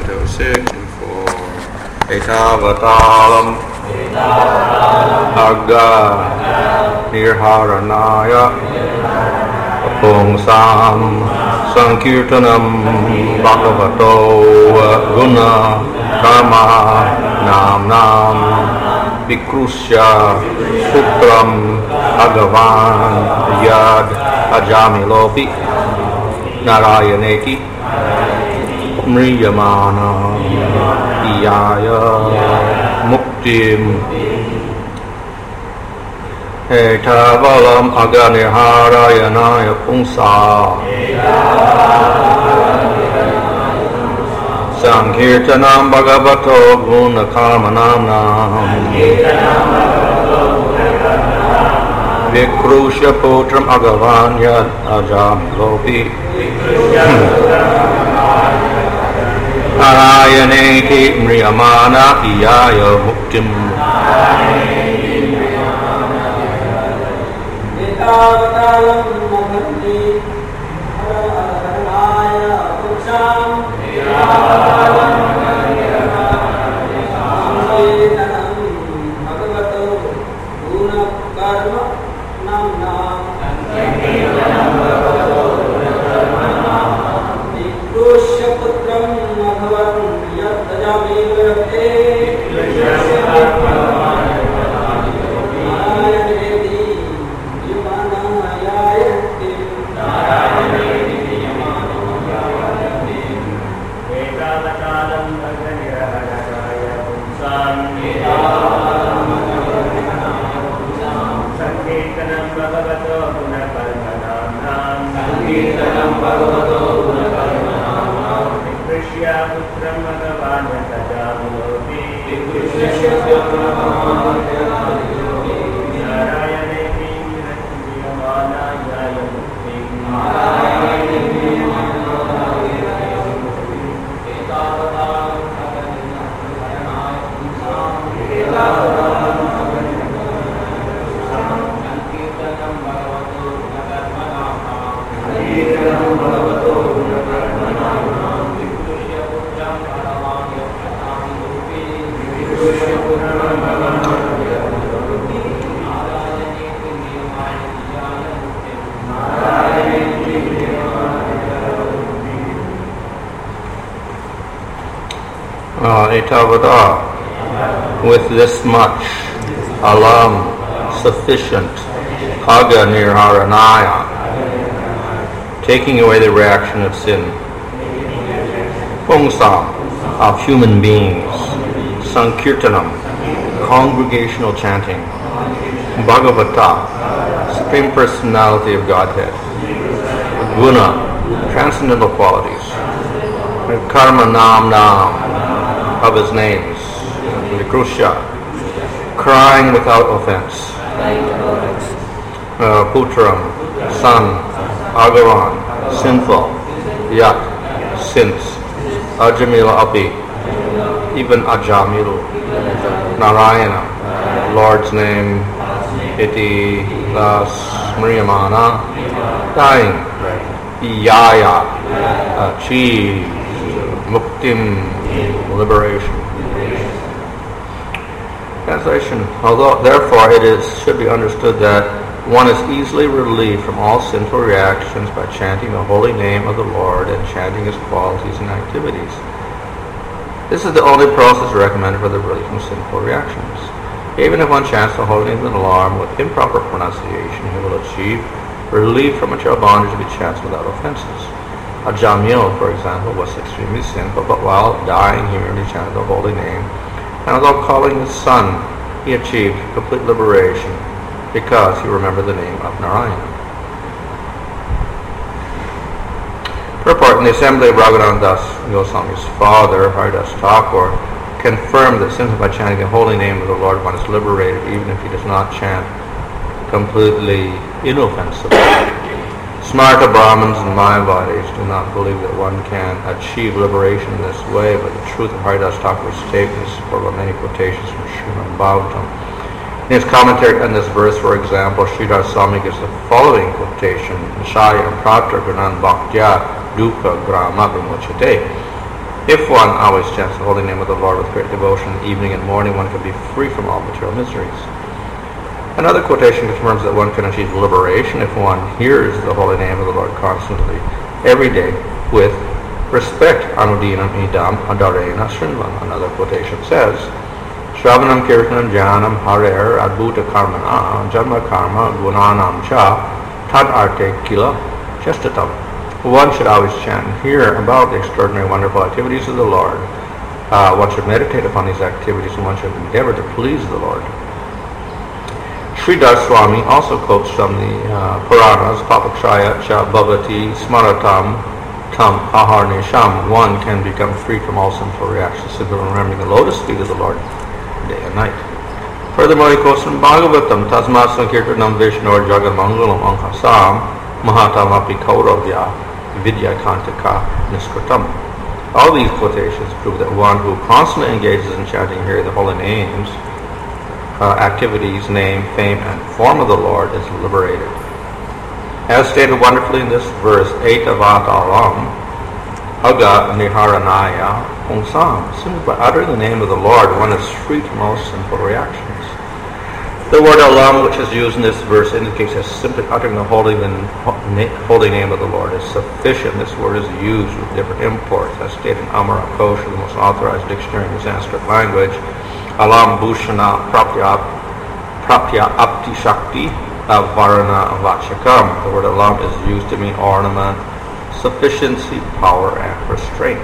6 and 4. Etavatalam Agga Nirharanaya Pungsam Sankirtanam Bhagavato Guna Karma Nam Vikrusya Putram Bhagavan Yad Ajamilopi Narayaneti Mriyamana Iyaya Muktim Etavalam Aganiharayanaya Pungsa Sankirtanam Bhagavato Guna Karma Nam Vikrusya Putram Agavan Yad Ajamilopi Narayaneti Mriyamana Iyaya Muktim Etavada, with this much, alam, sufficient, aga nirharanaya, taking away the reaction of sin, pungsam, of human beings, sankirtanam, congregational chanting, bhagavata, supreme personality of Godhead, guna, transcendental qualities, karma nam, of his names, Vikrusya, crying without offense, Putram, son, Agavan, sinful, Yat, since, Ajamila Api, even Ajamilu, Narayana, Lord's name, Iti, thus, Mriyamana, dying, Iyaya, achieve, Muktim, liberation. Translation. Although, therefore, should be understood that one is easily relieved from all sinful reactions by chanting the holy name of the Lord and chanting his qualities and activities. This is the only process recommended for the relief from sinful reactions. Even if one chants the holy name of the Lord with improper pronunciation, he will achieve relief from material bondage if he chants without offenses. Ajamil, for example, was extremely sinful, but while dying he merely chanted the holy name, and although calling his son, he achieved complete liberation because he remembered the name of Narayana. Purport: in the assembly of Raghunath Das Goswami's father, Haridas Thakur, confirmed that simply by chanting the holy name of the Lord one is liberated, even if he does not chant completely inoffensively. Smarta Brahmins and Mayavadis do not believe that one can achieve liberation in this way, but the truth of Haridas Thakur's statement is supported by many quotations from Srimad Bhagavatam. In his commentary on this verse, for example, Sridhar Swami gives the following quotation: Shaya Pratra Gunan Bhaktya Dukkha Grama Brahmochate. If one always chants the holy name of the Lord with great devotion, evening and morning, one can be free from all material miseries. Another quotation confirms that one can achieve liberation if one hears the holy name of the Lord constantly, every day, with respect. Anudinam idam adarena shrinvan. Another quotation says, Shravanam kirtanam jnanam harer adbhuta karmana janma karma gunanam cha tad arte kila chestatam. One should always chant and hear about the extraordinary, wonderful activities of the Lord. One should meditate upon these activities, and one should endeavor to please the Lord. Sridhar Swami also quotes from the Puranas, Papakshaya cha bhavati smaratam tam aharnesham. One can become free from all sinful reactions simply remembering the lotus feet of the Lord day and night. Furthermore, he quotes from Bhagavatam, Tasmat sankirtanam vishnor jagamangalam ankhasam mahatam api kauravya vidya kantaka niskritam. All these quotations prove that one who constantly engages in chanting here the holy names, activities, name, fame, and form of the Lord is liberated. As stated wonderfully in this verse, Etavatalam Aga Niharanaya Onsam. Simply by uttering the name of the Lord, one is free from all sinful reactions. The word alam, which is used in this verse, indicates that simply uttering the holy name of the Lord is sufficient. This word is used with different imports. As stated in Amara Kosha, the most authorized dictionary in the Sanskrit language, alam bhushana prapya apti shakti varana vachakam. The word alam is used to mean ornament, sufficiency, power, and restraint.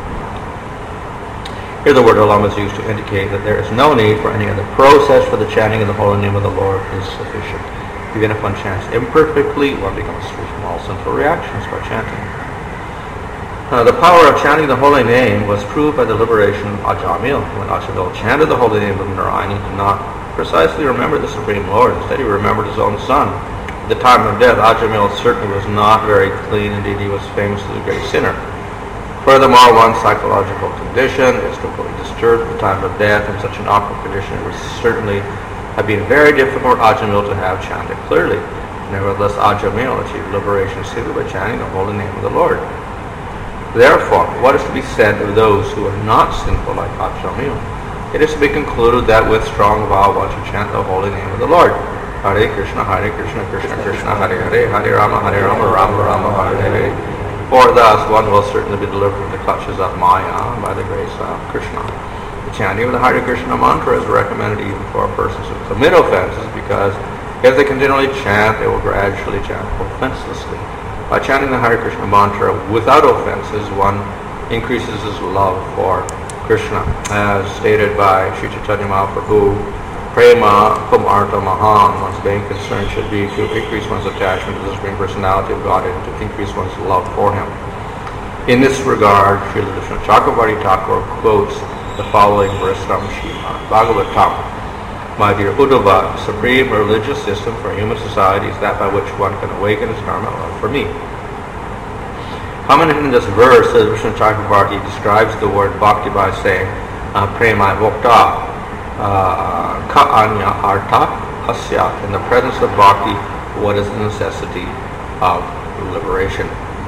Here the word alam is used to indicate that there is no need for any other process, for the chanting of the holy name of the Lord is sufficient. Even if one chants imperfectly, one becomes free from all sinful reactions by chanting. The power of chanting the holy name was proved by the liberation of Ajamil. When Ajamil chanted the holy name of Narayan, he did not precisely remember the Supreme Lord. Instead, he remembered his own son. At the time of death, Ajamil certainly was not very clean. Indeed, he was famous as a great sinner. Furthermore, one's psychological condition is completely disturbed at the time of death. In such an awkward condition, it would certainly have been very difficult for Ajamil to have chanted clearly. Nevertheless, Ajamil achieved liberation simply by chanting the holy name of the Lord. Therefore, what is to be said of those who are not sinful like Ajamil? It is to be concluded that with strong vow one should chant the holy name of the Lord. Hare Krishna, Krishna Krishna, Hare Hare, Hare Rama, Rama Rama, Hare Hare. For thus one will certainly be delivered from the clutches of Maya by the grace of Krishna. The chanting of the Hare Krishna mantra is recommended even for persons who commit offenses, because if they continually chant, they will gradually chant offenselessly. By chanting the Hare Krishna mantra without offenses, one increases his love for Krishna. As stated by Sri Chaitanya Mahaprabhu, Prema Pumarta Mahan, one's main concern should be to increase one's attachment to the Supreme Personality of God and to increase one's love for Him. In this regard, Srila Vishnu Chakravarti Thakur quotes the following verse from Srimad Bhagavatam. My dear Uddhava, the supreme religious system for human society is that by which one can awaken his karma love for me. Commenting in this verse, Vishnu Chakravarti describes the word bhakti by saying, Prema Vokta, Ka anya arta asya. In the presence of bhakti, what is the necessity of liberation?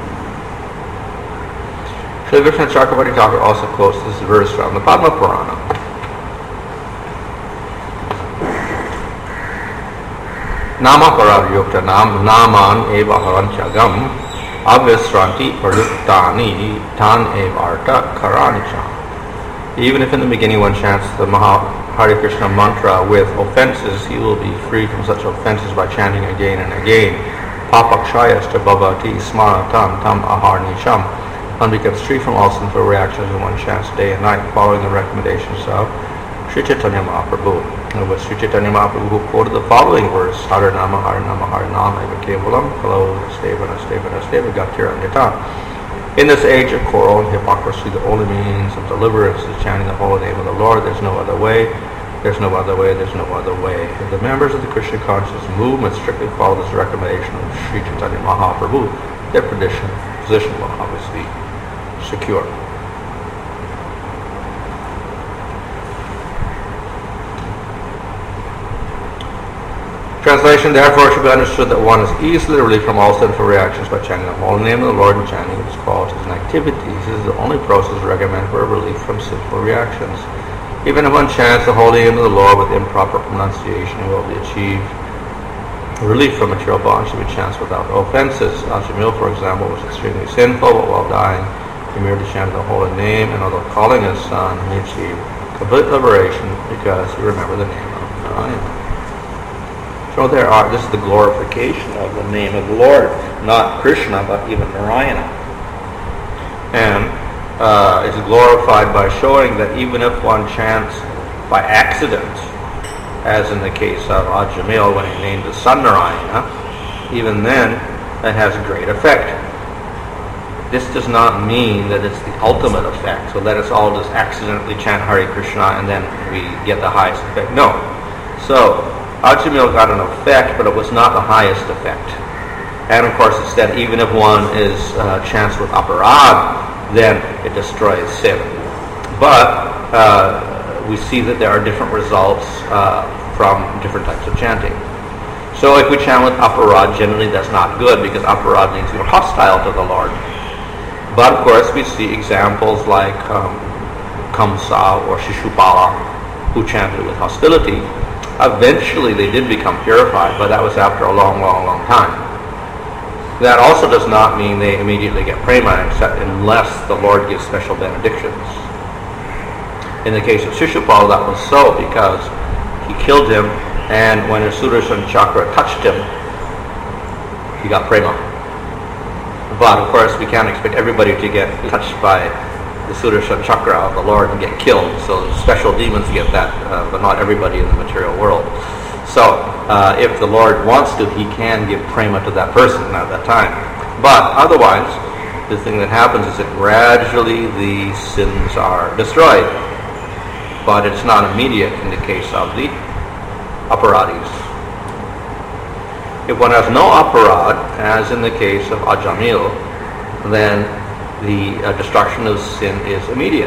Sri Vishnu Chakravarti Thakur also quotes this verse from the Padma Purana. Nama paravyukta naman eva haranchagam avisranti paruktani tan evarta karanicham. Even if in the beginning one chants the Hare Krishna mantra with offenses, he will be free from such offenses by chanting again and again. Papakshayasta bhavati smaratam tam aharnisham. One becomes free from all sinful reactions when one chants day and night, following the recommendations of Sri Chaitanya Mahaprabhu. And with Sri Chaitanya Mahaprabhu who quoted the following verse, Hare Nama Eva Kevalam Kalo Stevana Stevana Steva Gatiranyata. In this age of quarrel and hypocrisy, the only means of deliverance is chanting the holy name of the Lord. There's no other way. There's no other way. There's no other way. If the members of the Krishna conscious movement strictly follow this recommendation of Sri Chaitanya Mahaprabhu, their position will obviously be secure. Translation, therefore, should be understood that one is easily relieved from all sinful reactions by chanting the holy name of the Lord and chanting His qualities and activities. This is the only process recommended for relief from sinful reactions. Even if one chants the holy name of the Lord with improper pronunciation, it will be achieved. Relief from material bonds should be chanted without offenses. Al-Jamil, for example, was extremely sinful, but while dying, he merely chanted the holy name, and although calling his son, he achieved complete liberation because he remembered the name of Narayana. So this is the glorification of the name of the Lord, not Krishna, but even Narayana. And it's glorified by showing that even if one chants by accident, as in the case of Ajamil when he named his son Narayana, even then that has great effect. This does not mean that it's the ultimate effect, so let us all just accidentally chant Hare Krishna and then we get the highest effect. No. So, Ajamil got an effect, but it was not the highest effect. And of course it said even if one is chants with aparad, then it destroys sin. But we see that there are different results from different types of chanting. So if we chant with aparad, generally that's not good because aparad means we're hostile to the Lord. But of course we see examples like Kamsa or Shishupala who chanted with hostility. Eventually they did become purified, but that was after a long time. That also does not mean they immediately get prema, except unless the Lord gives special benedictions. In the case of Shishupal, that was so because he killed him, and when his Sudarshan chakra touched him, he got prema. But of course we can't expect everybody to get touched by the Sudarshan chakra of the Lord and get killed. So special demons get that, but not everybody in the material world. So if the Lord wants to, He can give prema to that person at that time. But otherwise, the thing that happens is that gradually the sins are destroyed. But it's not immediate in the case of the aparadis. If one has no aparad, as in the case of Ajamil, then the destruction of sin is immediate.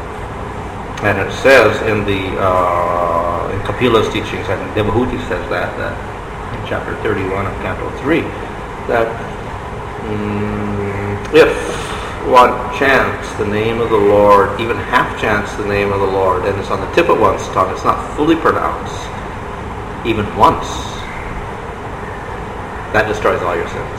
And it says in in Kapila's teachings, and Devahuti says that in chapter 31 of Canto 3, that if one chants the name of the Lord, even half chants the name of the Lord, and it's on the tip of one's tongue, it's not fully pronounced, even once, that destroys all your sins.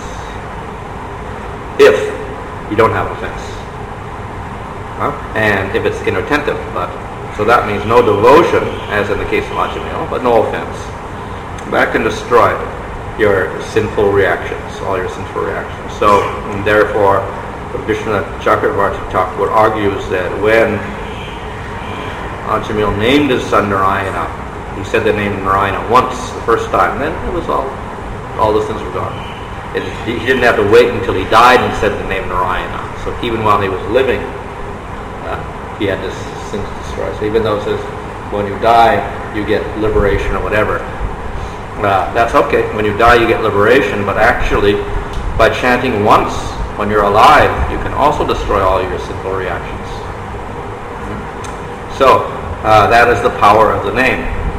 If you don't have offense. And if it's inattentive, so that means no devotion, as in the case of Ajamil, but no offense. That can destroy your sinful reactions, all your sinful reactions. So, therefore, Vishwanath Chakravarti Thakur argues that when Ajamil named his son Narayana, he said the name Narayana once, the first time, then it was all the sins were gone. He didn't have to wait until he died and said the name Narayana. So even while he was living, he had his sins destroyed. So even though it says when you die you get liberation or whatever, that's okay. When you die you get liberation, but actually by chanting once when you're alive, you can also destroy all your sinful reactions. So that is the power of the name.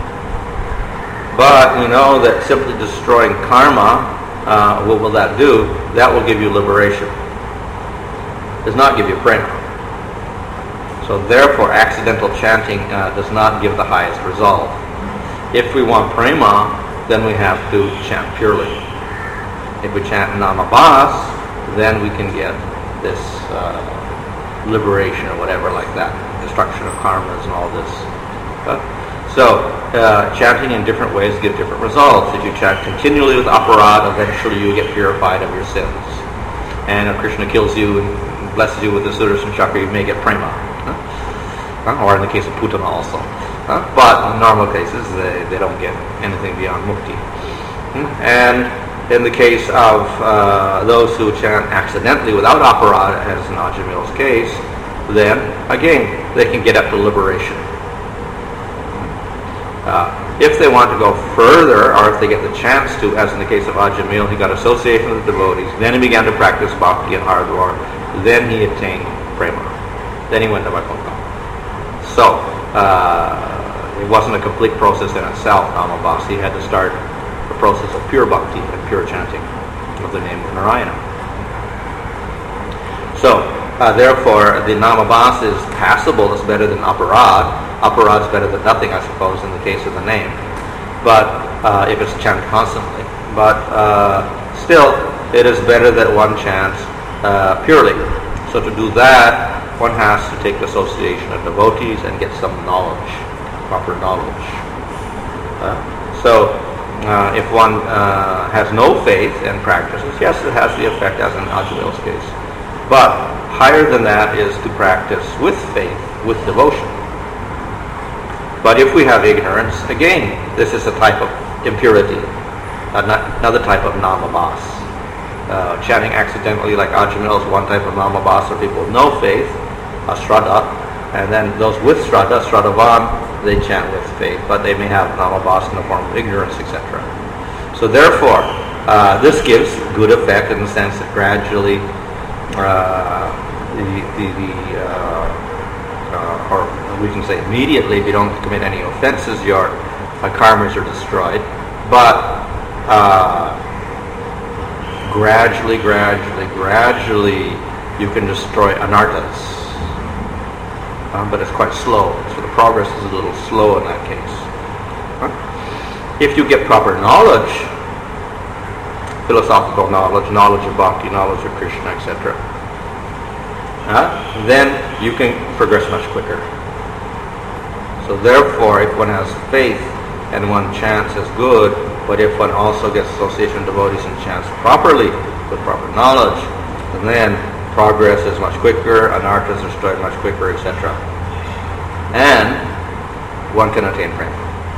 But we know that simply destroying karma, what will that do? That will give you liberation. It does not give you prema. So therefore, accidental chanting does not give the highest result. If we want prema, then we have to chant purely. If we chant namabhas, then we can get this liberation or whatever like that, destruction of karmas and all this. So chanting in different ways give different results. If you chant continually with aparad, eventually you get purified of your sins. And if Krishna kills you and blesses you with the Sudarshan chakra, you may get prema. Or in the case of Putana also. But in normal cases, they don't get anything beyond mukti. And in the case of those who chant accidentally without aparad, as in Ajamil's case, then again they can get up to liberation. If they want to go further, or if they get the chance to, as in the case of Ajamil, he got association with the devotees, then he began to practice bhakti in Haridwar, then he attained prema. Then he went to Vaikuntha. So, it wasn't a complete process in itself, Namabhas. He had to start the process of pure bhakti and pure chanting of the name of Narayana. So, therefore, the namabhas is passable, is better than aparad. Aparad is better than nothing, I suppose, in the case of the name. But if it's chanted constantly. But still, it is better that one chants purely. So to do that, one has to take the association of devotees and get some knowledge, proper knowledge. So if one has no faith and practices, yes, it has the effect as in Ajamil's case. But higher than that is to practice with faith, with devotion. But if we have ignorance, again, this is a type of impurity, another type of namabhas. Chanting accidentally like Ajamil is one type of namabhas for people with no faith, Shraddha, and then those with Shraddha, Shraddhavan, they chant with faith, but they may have namabhas in the form of ignorance, etc. So therefore, this gives good effect in the sense that gradually or we can say immediately, if you don't commit any offenses, your karmas are destroyed. But gradually, you can destroy anarthas. But it's quite slow, so the progress is a little slow in that case. If you get proper knowledge, philosophical knowledge, knowledge of bhakti, knowledge of Krishna, etc., then you can progress much quicker. So therefore, if one has faith and one chants as good, but if one also gets association of devotees and chants properly, with proper knowledge, then progress is much quicker, anarthas are destroyed much quicker, etc. And one can attain prema.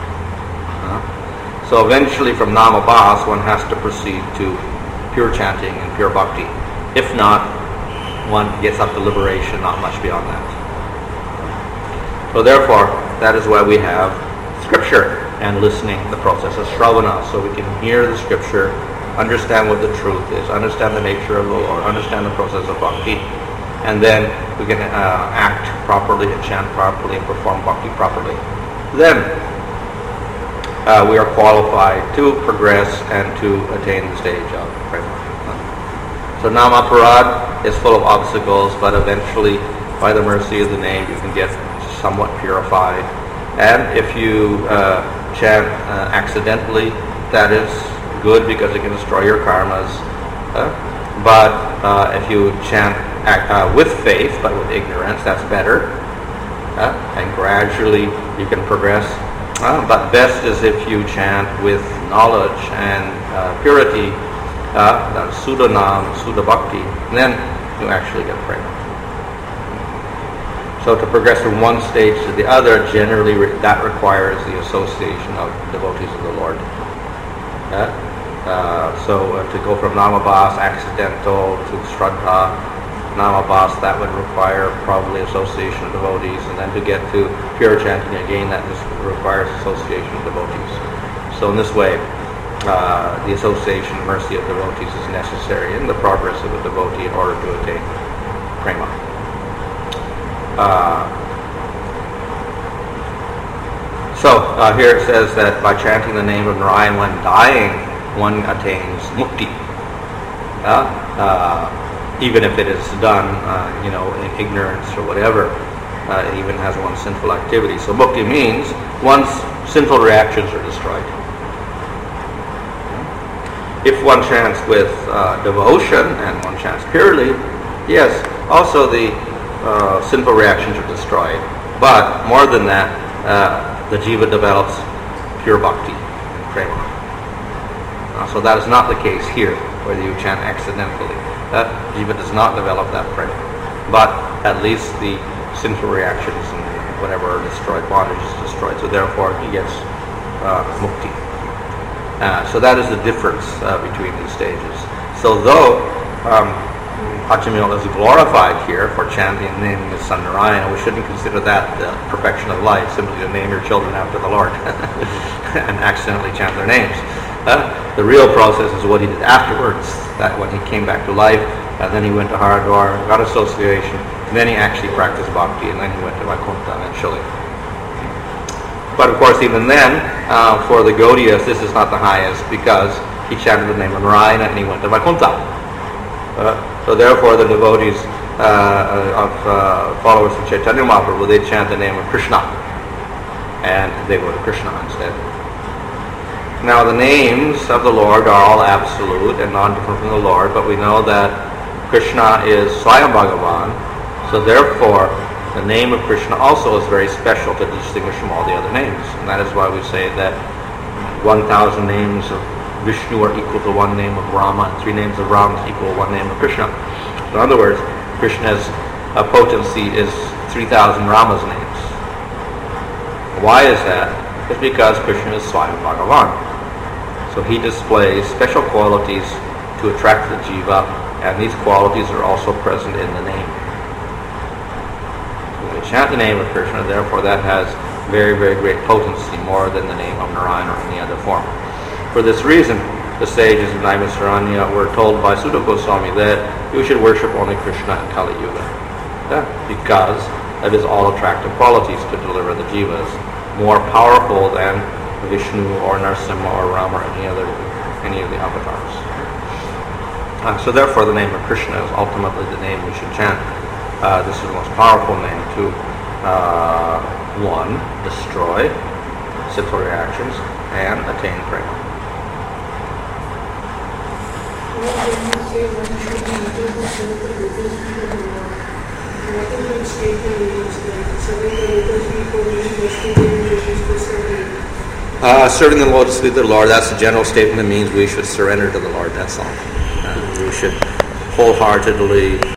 So eventually from namabhas, one has to proceed to pure chanting and pure bhakti. If not, one gets up to liberation, not much beyond that. So therefore, that is why we have scripture and listening, the process of Shravana, so we can hear the scripture, understand what the truth is, understand the nature of the Lord, understand the process of bhakti, and then we can act properly and chant properly and perform bhakti properly. Then we are qualified to progress and to attain the stage of prema. So Namaparad is full of obstacles, but eventually, by the mercy of the name, you can get somewhat purified. And if you chant accidentally, that is good because it can destroy your karmas. But if you chant with faith, but with ignorance, that's better. And gradually you can progress. But best is if you chant with knowledge and purity, that's Sudhanam, Sudha Bhakti, then you actually get prema. So to progress from one stage to the other, generally that requires the association of devotees of the Lord. So to go from namabhas, accidental, to Shraddha, namabhas, that would require probably association of devotees, and then to get to pure chanting again, that just requires association of devotees. So in this way, the association and mercy of devotees is necessary in the progress of a devotee in order to attain prema. Here it says that by chanting the name of Narayan when dying, one attains mukti. Even if it is done, in ignorance or whatever, it even has one's sinful activity. So mukti means one's sinful reactions are destroyed. If one chants with devotion and one chants purely, yes, also the sinful reactions are destroyed. But more than that, the jiva develops pure bhakti and prema. So that is not the case here, whether you chant accidentally. That jiva does not develop that prema. But at least the sinful reactions and whatever are destroyed, bondage is destroyed. So therefore he gets mukti. So that is the difference between these stages. So though Ajamil is glorified here for chanting and naming his son Narayana, we shouldn't consider that the perfection of life, simply to name your children after the Lord and accidentally chant their names. The real process is what he did afterwards, that when he came back to life, and then he went to Haridwar, got association, and then he actually practiced bhakti, and then he went to Vaikuntha eventually. But of course, even then, for the Gaudiyas, this is not the highest because he chanted the name of Narayana and he went to Vaikuntha. So therefore, the devotees of followers of Chaitanya Mahaprabhu, they chant the name of Krishna, and they go to Krishna instead. Now, the names of the Lord are all absolute and non-different from the Lord, but we know that Krishna is Swayam Bhagavan, so therefore, the name of Krishna also is very special to distinguish from all the other names. And that is why we say that 1,000 names of Vishnu are equal to one name of Rama, and 3 names of Rama is equal to one name of Krishna. So in other words, Krishna's potency is 3,000 Rama's names. Why is that? It's because Krishna is Swayam Bhagavan. So he displays special qualities to attract the jiva, and these qualities are also present in the name. Chant the name of Krishna, therefore that has very, very great potency, more than the name of Narayana or any other form. For this reason, the sages of Naimisaranya were told by Sutta Goswami that you should worship only Krishna in Kali Yuga, because of his all-attractive qualities to deliver the jivas, more powerful than Vishnu or Narasimha or Rama or any of the avatars. So therefore the name of Krishna is ultimately the name we should chant. This is the most powerful name to, 1, destroy citta reactions and attain prema. Serving the lotus feet of the Lord, that's the general statement. That means we should surrender to the Lord, that's all. We should wholeheartedly